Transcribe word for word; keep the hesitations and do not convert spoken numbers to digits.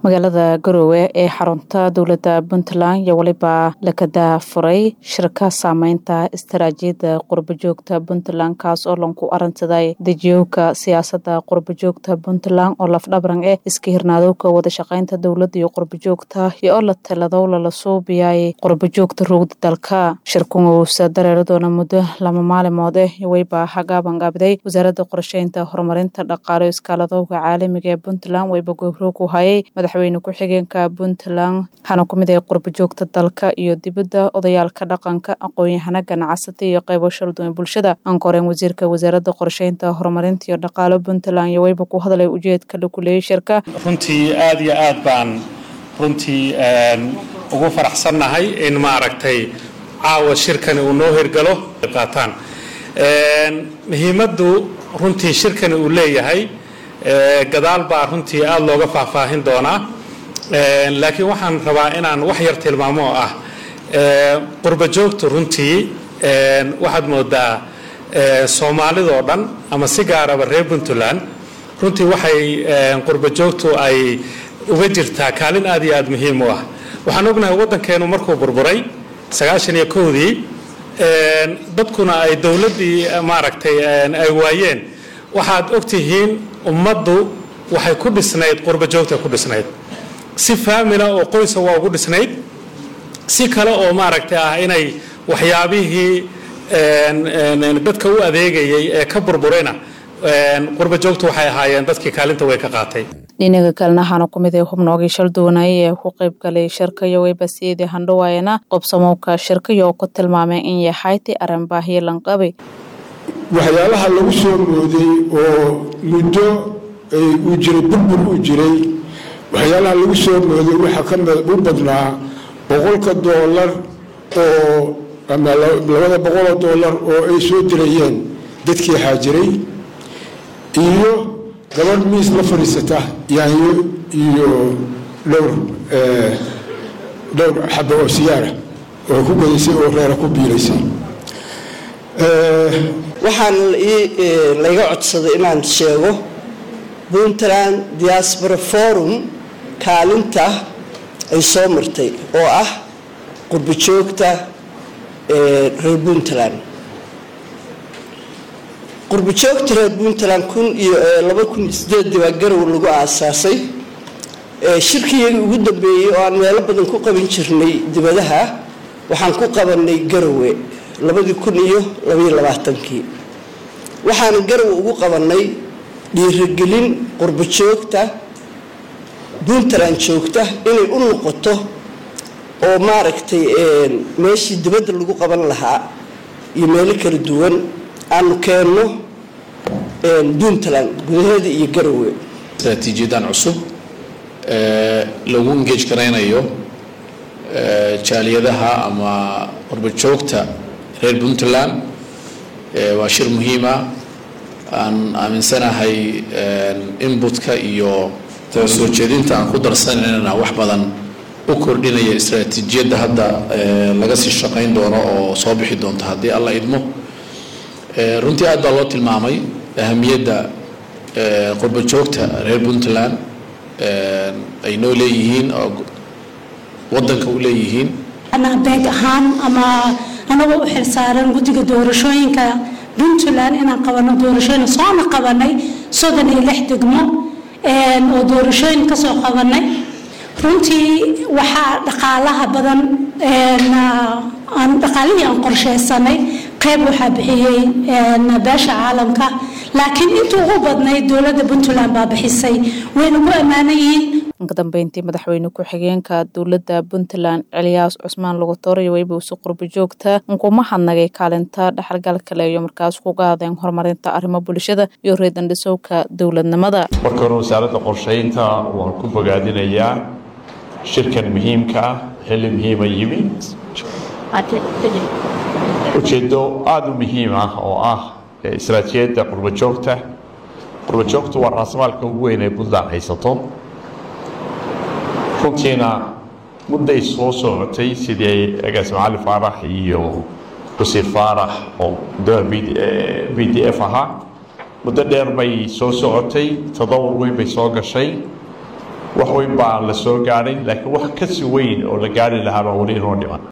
magaalada Garowe ee xarunta dowladda Puntland iyo waliba la kada furay shirka saameynta istaraatiijiyadda qurbo joogta Puntland kaas oo lanku arintaday dejiyowka siyaasadda qurbo joogta Puntland oo lafdhabaran ee iska hirnaadowga wada shaqeynta dowladda iyo qurbo joogta iyo la talado la soo biyay qurbo joogta roogda dalka shirkan oo dareero doona muddo lama maalmood ah wayba hagaaban gabday wasaaradda qorsheynta horumarinta dhaqaale iskaaladowga caalamiga ee Puntland wayba gobro ku hayay madaxweyne ku xigeenka Puntland waxaana ku mid ah qurbo joogta dalka iyo dibadda odayaalka dhaqanka aqoon-yahana ganacsatada iyo qaybo shaqada bulshada aan koreen wasiirka wasaaradda qorsheynta horumarinta iyo dhaqaale Puntland iyo wayba ku hadalay ujeedka la kuleeyay shirka runtii aad iyo aad baan runtii ugu faraxsanahay in ma aragtay caawa shirkan uu noo hirgalo qaataan een muhiimadu runtii shirkan uu leeyahay ee gadaal baa runtii aad looga faahfaahin doona een laakiin waxaan rabaa inaan wax yar tilmaamo ah ee qurbo joogta runtii een waxaad moodaa ee Soomaalida oo dhan ama si gaar ah reer Puntland runtii waxay qurbo joogtu ay uga jirtaa kaalin aad iyo aad muhiim u ah waxaan ognahay wadankeenu markuu burburay sagaashan iyo kowdii een dadkuna ay dawladii maaragtay ay waayeen waxaad ogtihiin ummaddu waxay ku dhisnayd qurbo joogta ku dhisnayd si family oo qoys waa ugu dhisnayd si kale oo maaragtay ah inay waxyaabihii een dadka u adeegayay ee ka burburayna een qurbo joogtu waxay ahaayeen dadkii kaalinta way ka qaatay dhinaca kalena waxaana ku mid ah xubnooga shal doonay ee ku qayb galay shirka iyo wayba siidii handhawaayana qobsamowka shirka iyo ku tilmaamay in yahay tii arin baahiye lan qabay waxyaalaha lagu soo mooday oo muddo ay u jiray burbur u jiray waxyaalaha lagu soo mooday waxa ka mid u badnaa boqolka dollar oo ama labada boqol oo dollar oo ay soo dirayeen dadkii haajiray iyo gabadh miis la fariisata yaanyo iyo dhowr ee dhowr xabo oo siyaara oo ku gadaysay oo reer ku biilaysay ee waxaan laga codsaday inaan sheego Puntland Diaspora Forum kaalinta ay soo martay oo ah qurbo joogta ee reer Puntland qurbo joogta reer Puntland kun iyo laba kun iyo siddeed waa Garowe lagu aasaasay ee shirkiyada ugu dambeeyay oo aan meel badan ku qaban jirnay dibadaha waxaan ku qabanay Garowe laba kun iyo laba iyo labaatan-kii waxaan Garowe ugu qabanay dhiirigelin qurbo joogta Puntland joogta inay u noqoto oo maaragtay ee meeshii dibadda lagu qaban lahaa iyo meel kala duwan aan keeno ee Puntland gudaheeda iyo Garowe istaraatiijiyadan cusub ee lagu engage karaynayo ee jaaliyadaha ama qurbo joogta reer Puntland ee waa shir muhiim ah aan aaminsanahay inputka iyo soo jeedinta aan ku darsanayna wax badan u kordhinaya istaraatiijiyadda hadda laga sii shaqeyn doono oo soo bixi doonta haddii alla idmo runtii aad baa loo tilmaamay ahamiyadda qurbo joogta reer Puntland ay noo leeyihiin oo wadanka u leeyihiin ana beeg ahaan ama anagu u xilsaaran guddiga doorashooyinka Puntland inaan qabano doorashooyin soo ma qabanay soddon iyo lix degmo oo doorashooyin ka soo qabanay runtii waxa dhaqaalaha badan aan dhaqaalihii aan qorsheysanay qayb waxa bixiyay beesha caalamka laakiin inta ugu badnay dowladda Puntland baa bixisay wayna ku amaanayeen ka dambeyntii madaxweyne ku xigeenka dowladda Puntland Elias Cusmaan lagu tooray wayba u qurbo joogta kuma hadnagay kaalinta dhaxalgalka leeyo markaas ku qaadeen horumarinta arrimaha bulshada iyo reedan dhisowka dowladnimada marka hore wasaaradda qorsheynta waan ku bogaadinayaa shirkan muhiimka ah xilli muhiim ah yimid ujeedo aad u muhiim ah oo ah istaraatiijiyadda qurbo joogta qurbo joogtu waa raasmaalka ugu weyn ee Puntland haysato runtiina mudday soo socotay sidii agaasimo cali faarax iyo wasiir faarax oo B D F ahaa muddo dheer bay soo socotay tadawur weyn bay soo gashay wax weyn baa la soo gaaray laakiin wax ka si weyn oo la gaari lahaa baa weli inoo dhiman